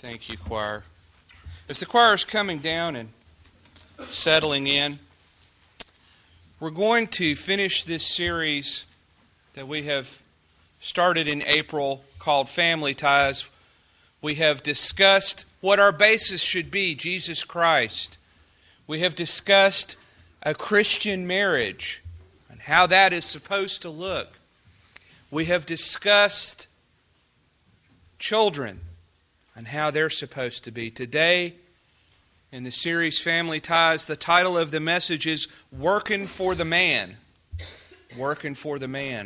Thank you, choir. As the choir is coming down and settling in, we're going to finish this series that we have started in April called Family Ties. We have discussed what our basis should be, Jesus Christ. We have discussed a Christian marriage and how that is supposed to look. We have discussed children and how they're supposed to be. Today, in the series Family Ties, the title of the message is Working for the Man. Working for the Man.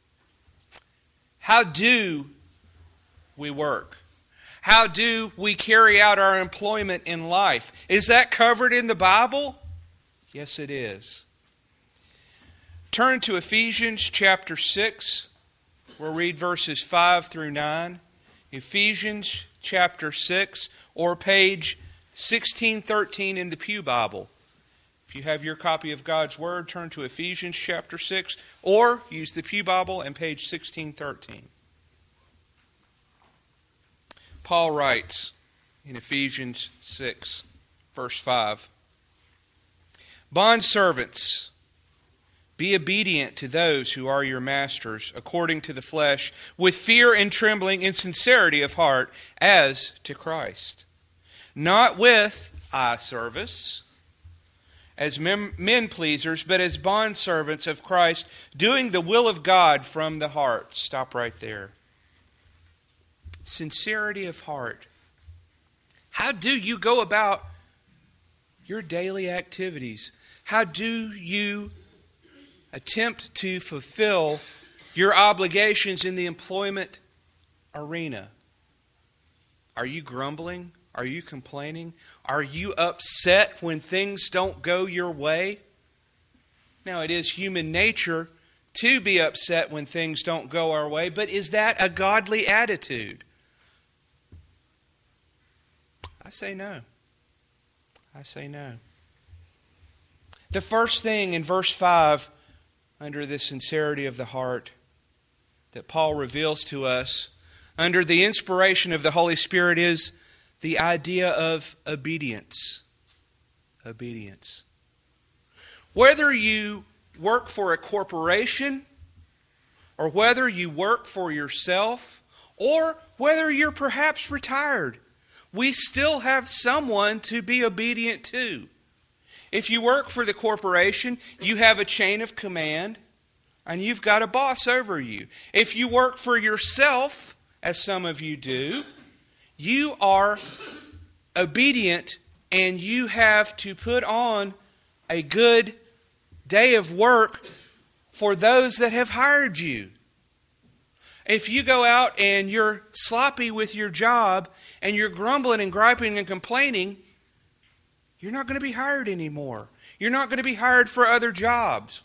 How do we work? How do we carry out our employment in life? Is that covered in the Bible? Yes, it is. Turn to Ephesians chapter 6. We'll read verses 5 through 9. Ephesians chapter 6, or page 1613 in the Pew Bible. If you have your copy of God's Word, turn to Ephesians chapter 6, or use the Pew Bible and page 1613. Paul writes in Ephesians 6, verse 5, "Bondservants, be obedient to those who are your masters, according to the flesh, with fear and trembling and sincerity of heart, as to Christ. Not with eye service, as men pleasers, but as bondservants of Christ, doing the will of God from the heart." Stop right there. Sincerity of heart. How do you go about your daily activities? How do you attempt to fulfill your obligations in the employment arena? Are you grumbling? Are you complaining? Are you upset when things don't go your way? Now, it is human nature to be upset when things don't go our way, but is that a godly attitude? I say no. I say no. The first thing in verse 5, under the sincerity of the heart, that Paul reveals to us, under the inspiration of the Holy Spirit, is the idea of obedience. Obedience. Whether you work for a corporation, or whether you work for yourself, or whether you're perhaps retired, we still have someone to be obedient to. If you work for the corporation, you have a chain of command, and you've got a boss over you. If you work for yourself, as some of you do, you are obedient, and you have to put on a good day of work for those that have hired you. If you go out and you're sloppy with your job, and you're grumbling and griping and complaining, you're not going to be hired anymore. You're not going to be hired for other jobs.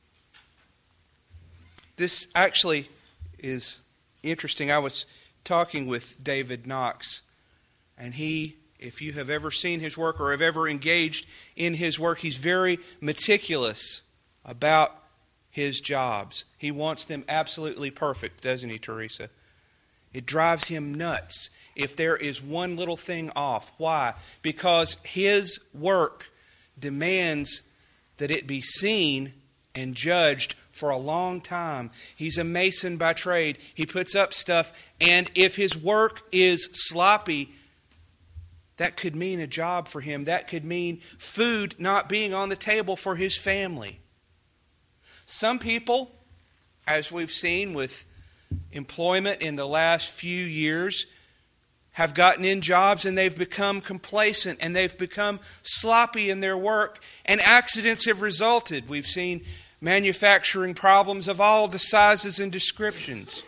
This actually is interesting. I was talking with David Knox, and he, if you have ever seen his work or have ever engaged in his work, he's very meticulous about his jobs. He wants them absolutely perfect, doesn't he, Teresa? It drives him nuts if there is one little thing off. Why? Because his work demands that it be seen and judged for a long time. He's a mason by trade. He puts up stuff, and if his work is sloppy, that could mean a job for him. That could mean food not being on the table for his family. Some people, as we've seen with employment in the last few years, have gotten in jobs and they've become complacent and they've become sloppy in their work, and accidents have resulted. We've seen manufacturing problems of all the sizes and descriptions.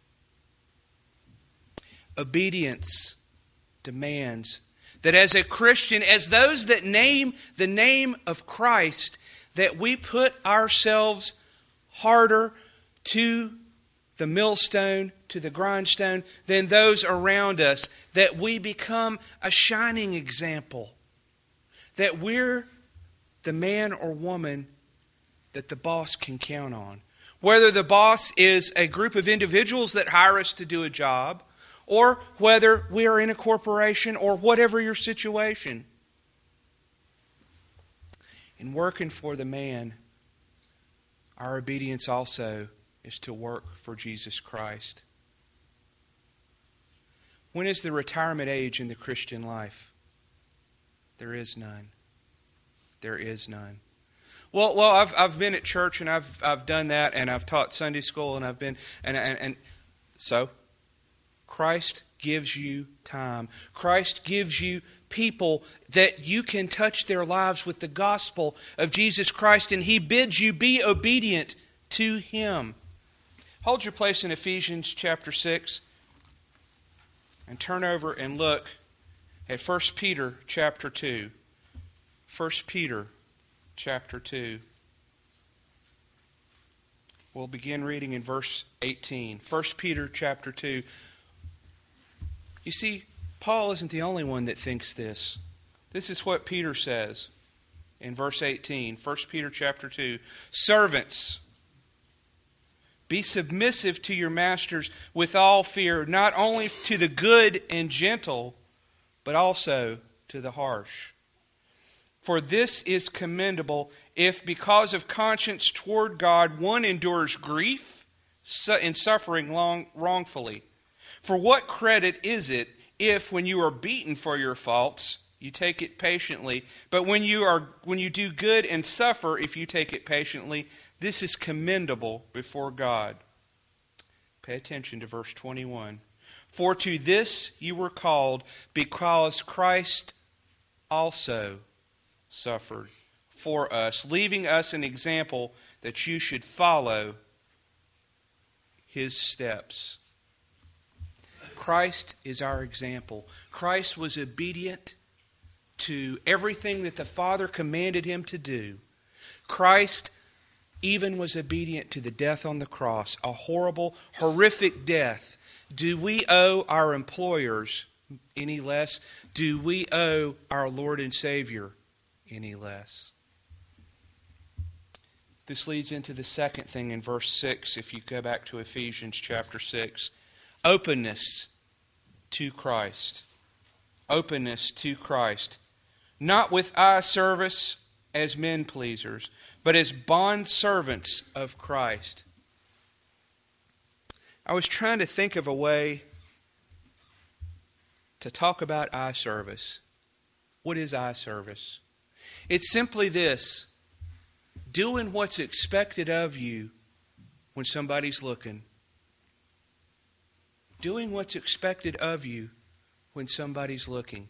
Obedience demands that as a Christian, as those that name the name of Christ, that we put ourselves harder to the millstone, to the grindstone, than those around us, that we become a shining example, that we're the man or woman that the boss can count on. Whether the boss is a group of individuals that hire us to do a job, or whether we are in a corporation or whatever your situation. In working for the man, our obedience also is to work for Jesus Christ. When is the retirement age in the Christian life? There is none. There is none. Well, I've been at church and I've done that, and I've taught Sunday school, and I've been and so Christ gives you time. Christ gives you people that you can touch their lives with the gospel of Jesus Christ, and He bids you be obedient to Him. Hold your place in Ephesians chapter 6 and turn over and look at 1 Peter chapter 2. 1 Peter chapter 2. We'll begin reading in verse 18. 1 Peter chapter 2. You see, Paul isn't the only one that thinks this. This is what Peter says in verse 18. 1 Peter chapter 2. Servants, be submissive to your masters with all fear, not only to the good and gentle, but also to the harsh. For this is commendable if, because of conscience toward God, one endures grief and suffering wrongfully. For what credit is it if, when you are beaten for your faults, you take it patiently? But when you do good and suffer, if you take it patiently, this is commendable before God. Pay attention to verse 21. For to this you were called, because Christ also suffered for us, leaving us an example that you should follow His steps. Christ is our example. Christ was obedient to everything that the Father commanded Him to do. Christ even was obedient to the death on the cross, a horrible, horrific death. Do we owe our employers any less? Do we owe our Lord and Savior any less? This leads into the second thing in verse 6, if you go back to Ephesians chapter 6. Openness to Christ. Openness to Christ. Not with eye service as men pleasers, but as bondservants of Christ. I was trying to think of a way to talk about eye service. What is eye service? It's simply this: doing what's expected of you when somebody's looking. Doing what's expected of you when somebody's looking.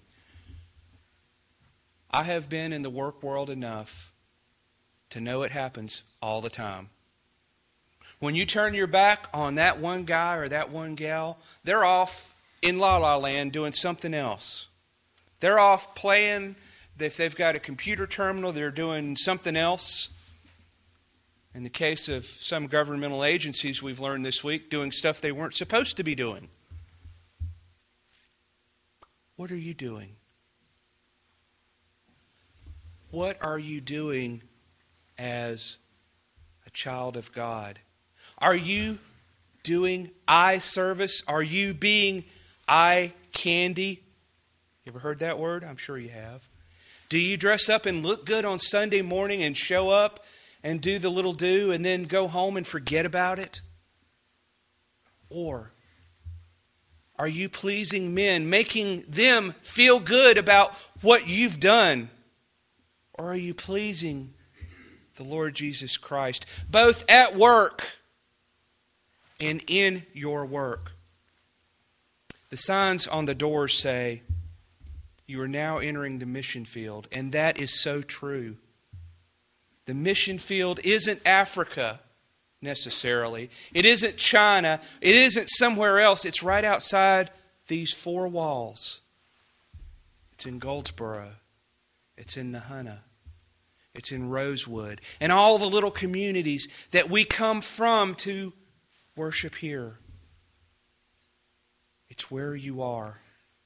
I have been in the work world enough to know it happens all the time. When you turn your back on that one guy or that one gal, they're off in La La Land doing something else. They're off playing. If they've got a computer terminal, they're doing something else. In the case of some governmental agencies, we've learned this week, doing stuff they weren't supposed to be doing. What are you doing? What are you doing as a child of God? Are you doing eye service? Are you being eye candy? You ever heard that word? I'm sure you have. Do you dress up and look good on Sunday morning and show up and do the little do and then go home and forget about it? Or are you pleasing men, making them feel good about what you've done? Or are you pleasing the Lord Jesus Christ, both at work and in your work? The signs on the doors say, you are now entering the mission field, and that is so true. The mission field isn't Africa necessarily. It isn't China. It isn't somewhere else. It's right outside these four walls. It's in Goldsboro. It's in Nahana. It's in Rosewood. And all the little communities that we come from to worship here. It's where you are.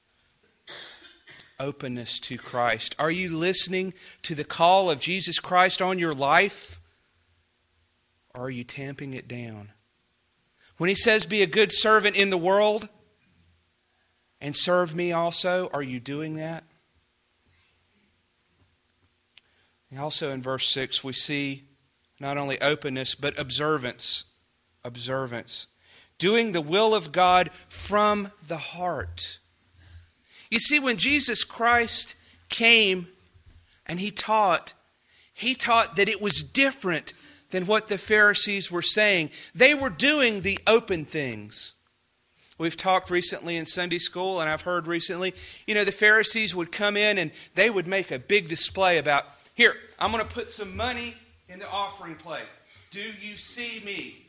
Openness to Christ. Are you listening to the call of Jesus Christ on your life? Or are you tamping it down? When He says be a good servant in the world, and serve me also? Are you doing that? And also in verse 6 we see not only openness but observance. Observance. Doing the will of God from the heart. You see, when Jesus Christ came and He taught that it was different than what the Pharisees were saying. They were doing the open things. We've talked recently in Sunday school, and I've heard recently, the Pharisees would come in and they would make a big display about, here, I'm going to put some money in the offering plate. Do you see me?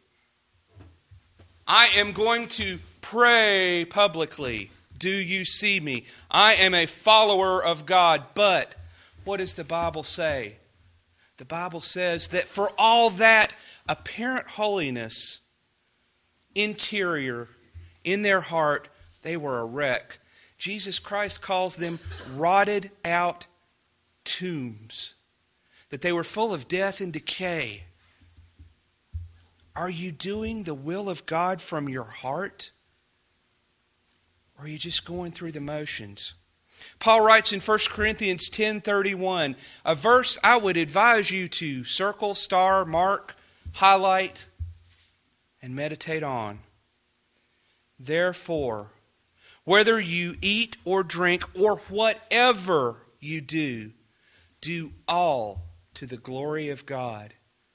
I am going to pray publicly. Do you see me? I am a follower of God. But what does the Bible say? The Bible says that for all that apparent holiness, interior, in their heart, they were a wreck. Jesus Christ calls them rotted out tombs. That they were full of death and decay. Are you doing the will of God from your heart? Or are you just going through the motions? Paul writes in 1 Corinthians 10:31, a verse I would advise you to circle, star, mark, highlight, and meditate on. Therefore, whether you eat or drink or whatever you do, do all to the glory of God.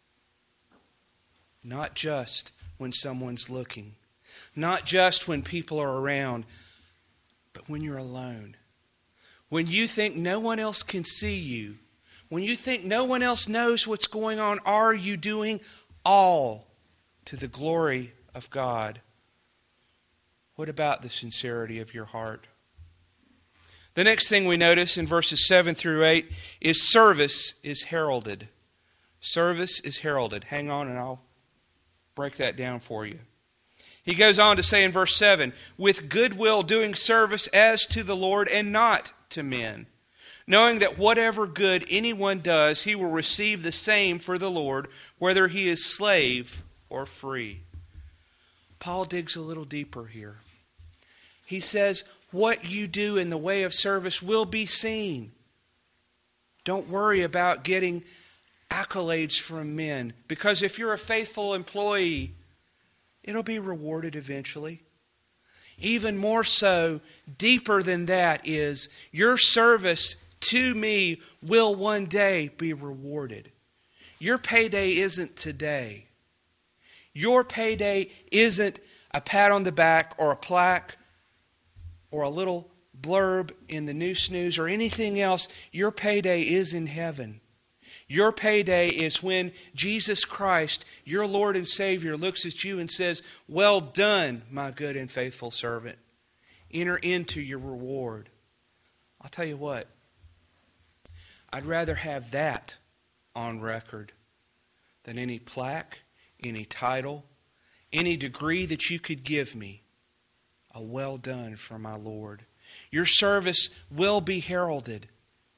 Not just when someone's looking, not just when people are around, but when you're alone. When you think no one else can see you, when you think no one else knows what's going on, are you doing all to the glory of God? What about the sincerity of your heart? The next thing we notice in verses 7 through 8 is service is heralded. Service is heralded. Hang on and I'll break that down for you. He goes on to say in verse 7, with goodwill doing service as to the Lord and not to men, knowing that whatever good anyone does, he will receive the same for the Lord, whether he is slave or free. Paul digs a little deeper here. He says, what you do in the way of service will be seen. Don't worry about getting accolades from men, because if you're a faithful employee, it'll be rewarded eventually. Even more so, deeper than that is your service to me will one day be rewarded. Your payday isn't today. Your payday isn't a pat on the back or a plaque or a little blurb in the News or anything else. Your payday is in heaven. Your payday is when Jesus Christ, your Lord and Savior, looks at you and says, well done, my good and faithful servant. Enter into your reward. I'll tell you what, I'd rather have that on record than any plaque, any title, any degree that you could give me. A well done from my Lord. Your service will be heralded.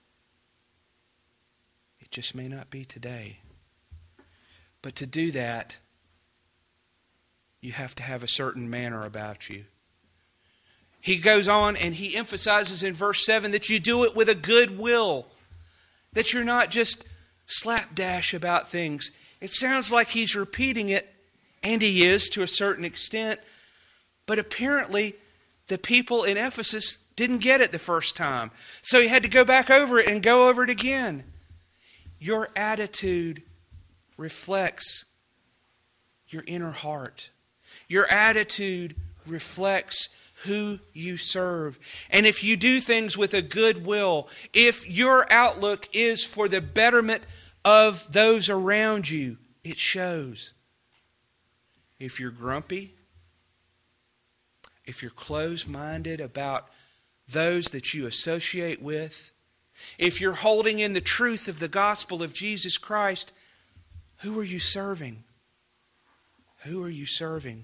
It just may not be today. But to do that, you have to have a certain manner about you. He goes on and he emphasizes in verse 7 that you do it with a good will. That you're not just slapdash about things. It sounds like he's repeating it, and he is to a certain extent. But apparently, the people in Ephesus didn't get it the first time. So he had to go back over it and go over it again. Your attitude reflects your inner heart. Your attitude reflects who you serve. And if you do things with a good will, if your outlook is for the betterment of those around you, it shows. If you're grumpy, if you're closed-minded about those that you associate with, if you're holding in the truth of the gospel of Jesus Christ, who are you serving? Who are you serving?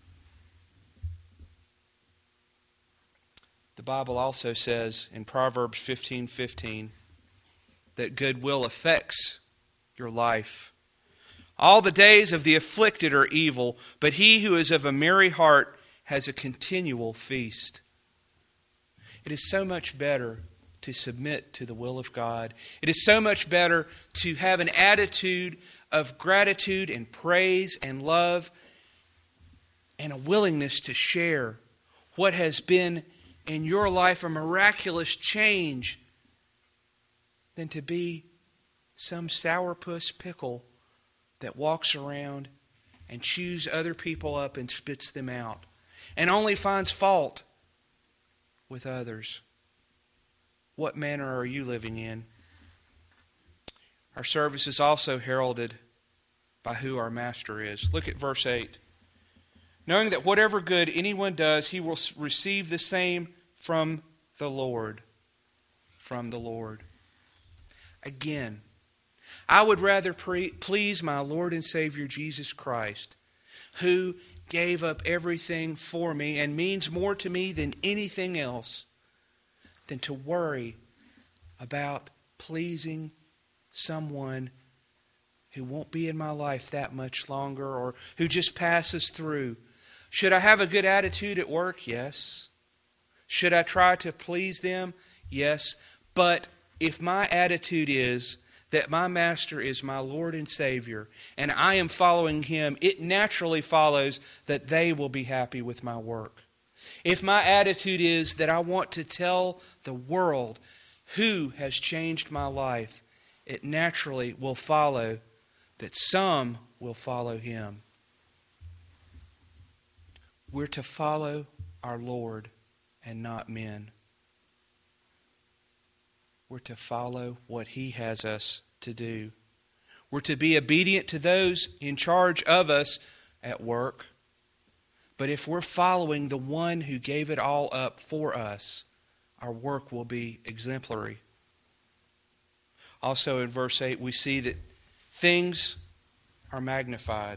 The Bible also says in Proverbs 15:15 that goodwill affects your life. All the days of the afflicted are evil, but he who is of a merry heart has a continual feast. It is so much better to submit to the will of God. It is so much better to have an attitude of gratitude and praise and love and a willingness to share what has been in your life a miraculous change than to be some sourpuss pickle that walks around and chews other people up and spits them out and only finds fault with others. What manner are you living in? Our service is also heralded by who our Master is. Look at verse 8. Knowing that whatever good anyone does, he will receive the same from the Lord. From the Lord. Again, I would rather please my Lord and Savior Jesus Christ, who gave up everything for me and means more to me than anything else, than to worry about pleasing someone who won't be in my life that much longer or who just passes through. Should I have a good attitude at work? Yes. Should I try to please them? Yes. But if my attitude is that my Master is my Lord and Savior and I am following Him, it naturally follows that they will be happy with my work. If my attitude is that I want to tell the world who has changed my life, it naturally will follow that some will follow Him. We're to follow our Lord and not men. We're to follow what He has us to do. We're to be obedient to those in charge of us at work. But if we're following the one who gave it all up for us, our work will be exemplary. Also in verse 8, we see that things are magnified.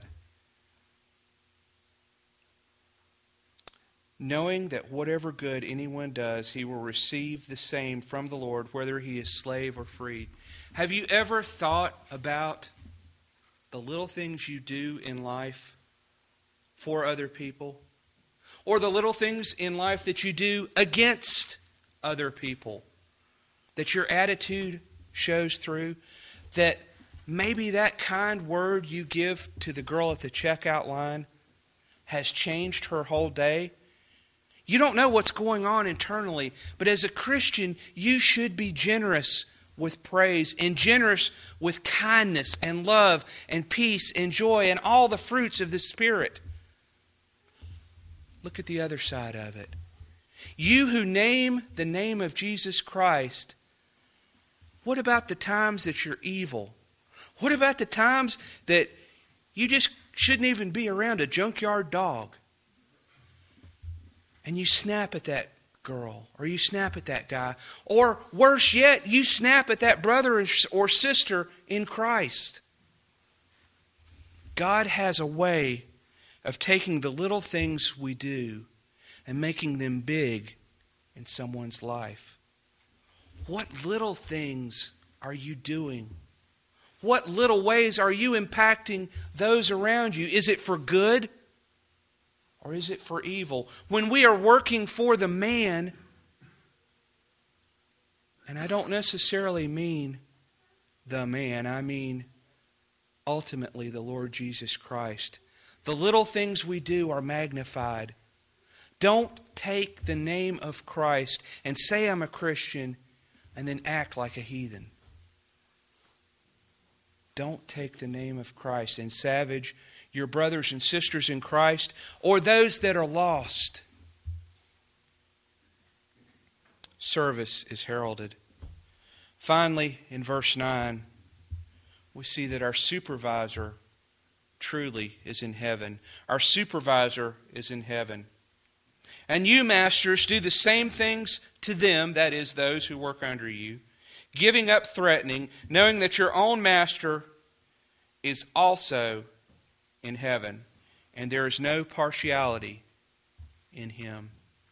Knowing that whatever good anyone does, he will receive the same from the Lord, whether he is slave or free. Have you ever thought about the little things you do in life for other people? Or the little things in life that you do against other people? That your attitude shows through? That maybe that kind word you give to the girl at the checkout line has changed her whole day? You don't know what's going on internally, but as a Christian, you should be generous with praise and generous with kindness and love and peace and joy and all the fruits of the Spirit. Look at the other side of it. You who name the name of Jesus Christ, what about the times that you're evil? What about the times that you just shouldn't even be around a junkyard dog? And you snap at that girl, or you snap at that guy, or worse yet, you snap at that brother or sister in Christ. God has a way of taking the little things we do and making them big in someone's life. What little things are you doing? What little ways are you impacting those around you? Is it for good? Or is it for evil? When we are working for the man, and I don't necessarily mean the man, I mean ultimately the Lord Jesus Christ. The little things we do are magnified. Don't take the name of Christ and say I'm a Christian and then act like a heathen. Don't take the name of Christ and savage your brothers and sisters in Christ, or those that are lost. Service is heralded. Finally, in verse 9, we see that our supervisor truly is in heaven. Our supervisor is in heaven. And you, masters, do the same things to them, that is, those who work under you, giving up threatening, knowing that your own master is also in heaven, and there is no partiality in Him.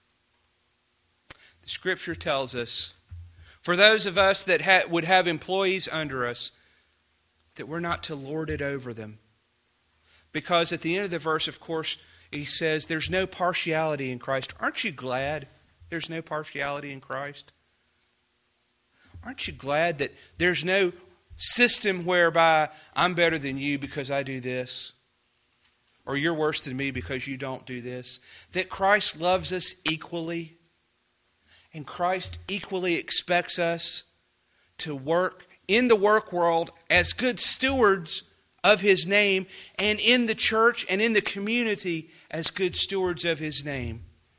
The Scripture tells us, for those of us that would have employees under us, that we're not to lord it over them. Because at the end of the verse, of course, he says there's no partiality in Christ. Aren't you glad there's no partiality in Christ? Aren't you glad that there's no system whereby I'm better than you because I do this? Or you're worse than me because you don't do this? That Christ loves us equally. And Christ equally expects us to work in the work world as good stewards of His name, and in the church and in the community as good stewards of His name.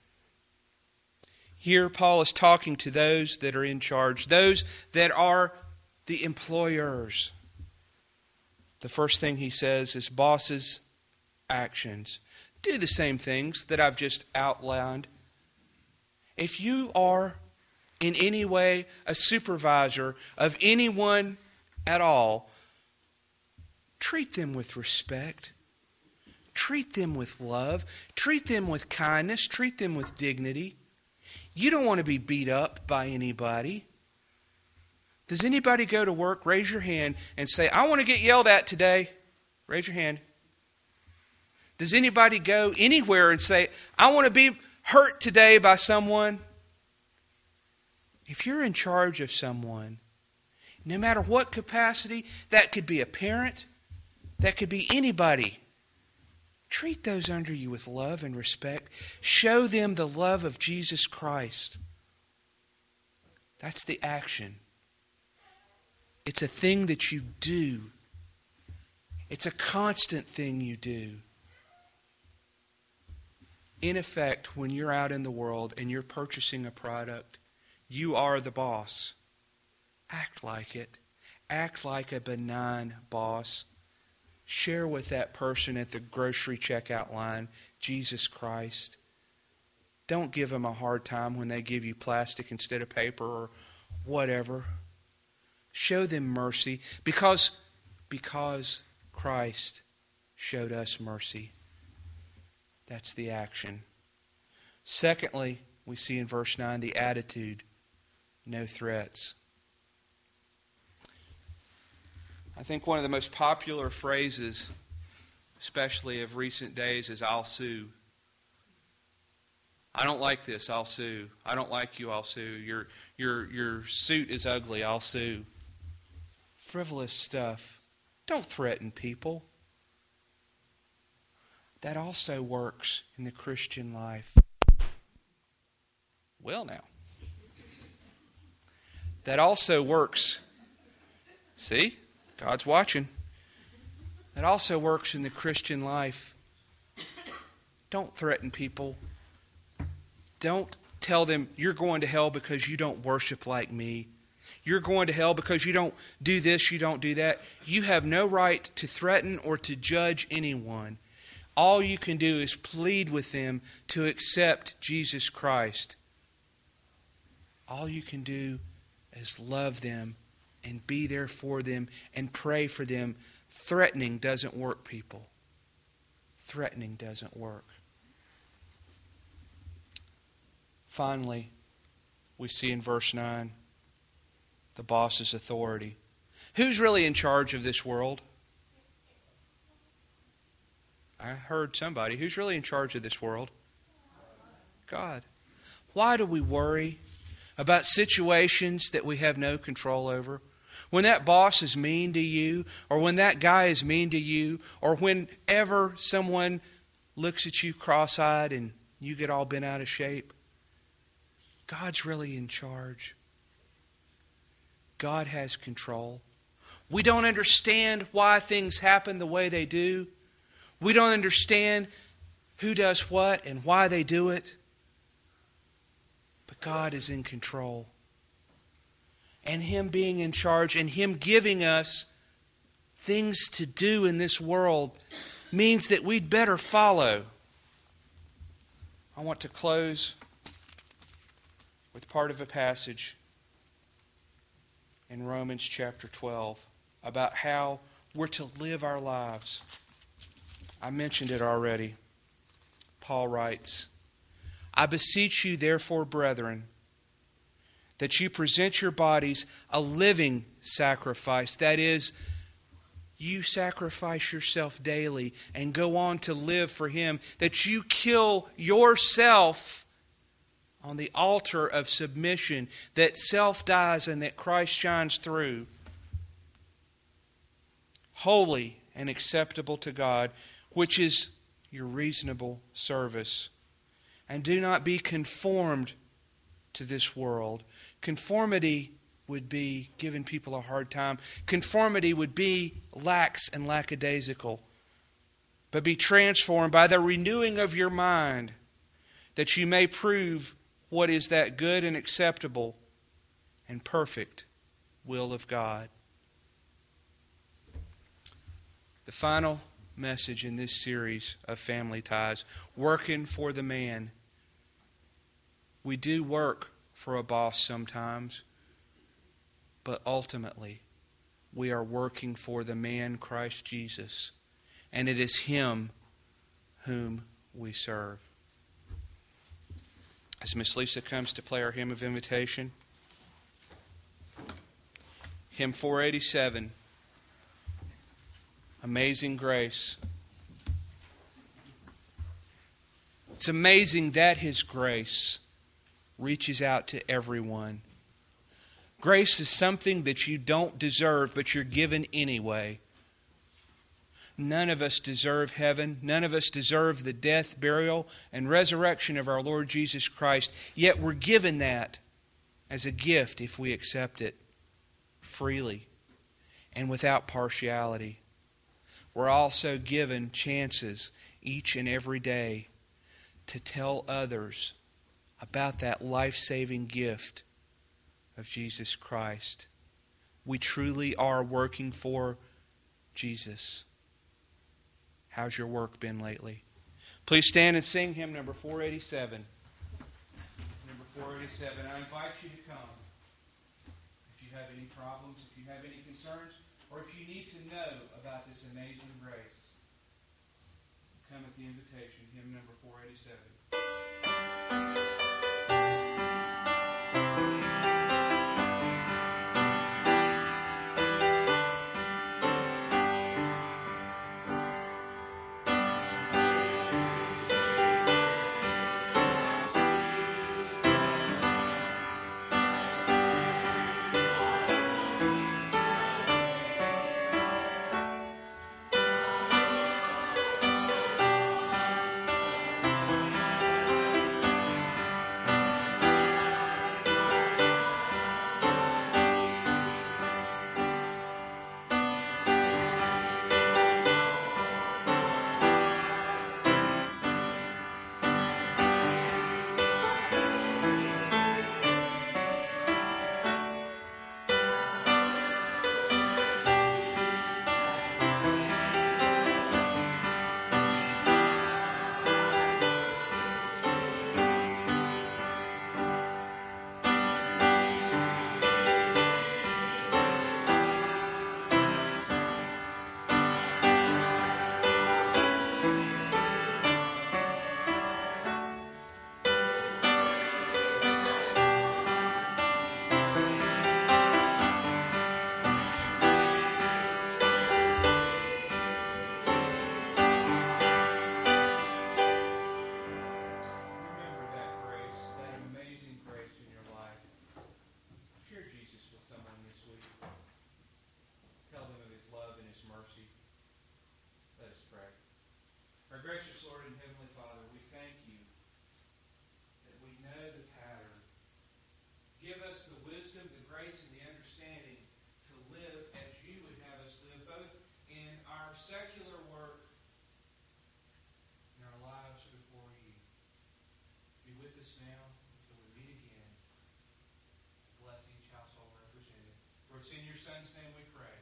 Here Paul is talking to those that are in charge, those that are the employers. The first thing he says is bosses' actions. Do the same things that I've just outlined. If you are in any way a supervisor of anyone at all, treat them with respect. Treat them with love. Treat them with kindness. Treat them with dignity. You don't want to be beat up by anybody. Does anybody go to work, raise your hand, and say, I want to get yelled at today? Raise your hand. Does anybody go anywhere and say, I want to be hurt today by someone? If you're in charge of someone, no matter what capacity, that could be a parent, that could be anybody. Treat those under you with love and respect. Show them the love of Jesus Christ. That's the action. It's a thing that you do. It's a constant thing you do. In effect, when you're out in the world and you're purchasing a product, you are the boss. Act like it. Act like a benign boss. Share with that person at the grocery checkout line Jesus Christ. Don't give them a hard time when they give you plastic instead of paper or whatever. Show them mercy because Christ showed us mercy. That's the action. Secondly, we see in verse 9 the attitude. No threats. I think one of the most popular phrases, especially of recent days, is I'll sue. I don't like this, I'll sue. I don't like you, I'll sue. Your suit is ugly, I'll sue. Frivolous stuff. Don't threaten people. That also works in the Christian life. Well now. That also works. See? God's watching. That also works in the Christian life. Don't threaten people. Don't tell them you're going to hell because you don't worship like me. You're going to hell because you don't do this, you don't do that. You have no right to threaten or to judge anyone. All you can do is plead with them to accept Jesus Christ. All you can do is love them and be there for them and pray for them. Threatening doesn't work, people. Threatening doesn't work. Finally, we see in verse 9 the boss's authority. Who's really in charge of this world? I heard somebody. Who's really in charge of this world? God. Why do we worry about situations that we have no control over? When that boss is mean to you, or when that guy is mean to you, or whenever someone looks at you cross-eyed and you get all bent out of shape, God's really in charge. God has control. We don't understand why things happen the way they do. We don't understand who does what and why they do it. But God is in control. And Him being in charge and Him giving us things to do in this world means that we'd better follow. I want to close with part of a passage in Romans chapter 12 about how we're to live our lives. I mentioned it already. Paul writes, I beseech you therefore, brethren, that you present your bodies a living sacrifice. That is, you sacrifice yourself daily and go on to live for Him. That you kill yourself on the altar of submission, that self dies and that Christ shines through. Holy and acceptable to God, which is your reasonable service. And do not be conformed to this world. Conformity would be giving people a hard time. Conformity would be lax and lackadaisical. But be transformed by the renewing of your mind, that you may prove what is that good and acceptable and perfect will of God. The final message in this series of Family Ties, working for the man. We do work for a boss sometimes, but ultimately we are working for the man Christ Jesus, and it is Him whom we serve. As Miss Lisa comes to play our hymn of invitation, hymn 487, Amazing Grace. It's amazing that His grace reaches out to everyone. Grace is something that you don't deserve, but you're given anyway. None of us deserve heaven. None of us deserve the death, burial, and resurrection of our Lord Jesus Christ. Yet we're given that as a gift if we accept it freely and without partiality. We're also given chances each and every day to tell others about that life-saving gift of Jesus Christ. We truly are working for Jesus. How's your work been lately? Please stand and sing hymn number 487. Number 487. I invite you to come. If you have any problems, if you have any concerns, or if you need to know about this amazing grace, come at the invitation, hymn number 487. Gracious Lord and Heavenly Father, we thank you that we know the pattern. Give us the wisdom, the grace, and the understanding to live as you would have us live, both in our secular work and our lives before you. Be with us now until we meet again. Bless each household represented. For it's in your Son's name we pray.